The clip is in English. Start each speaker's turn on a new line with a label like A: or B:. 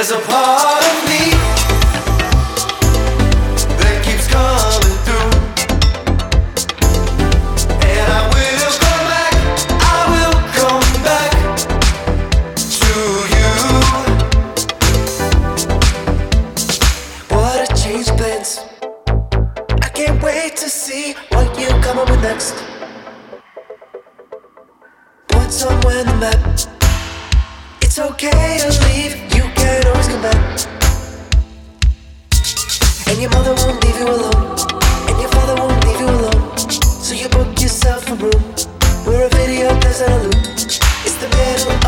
A: There's a part of me that keeps coming through, and I will come back, I will come back to you. What a change of plans. I can't wait to see what you come up with next. Put somewhere in the map. It's okay to leave, you can always come back. And your mother won't leave you alone, and your father won't leave you alone. So you book yourself a room where a video plays on a loop. It's the middle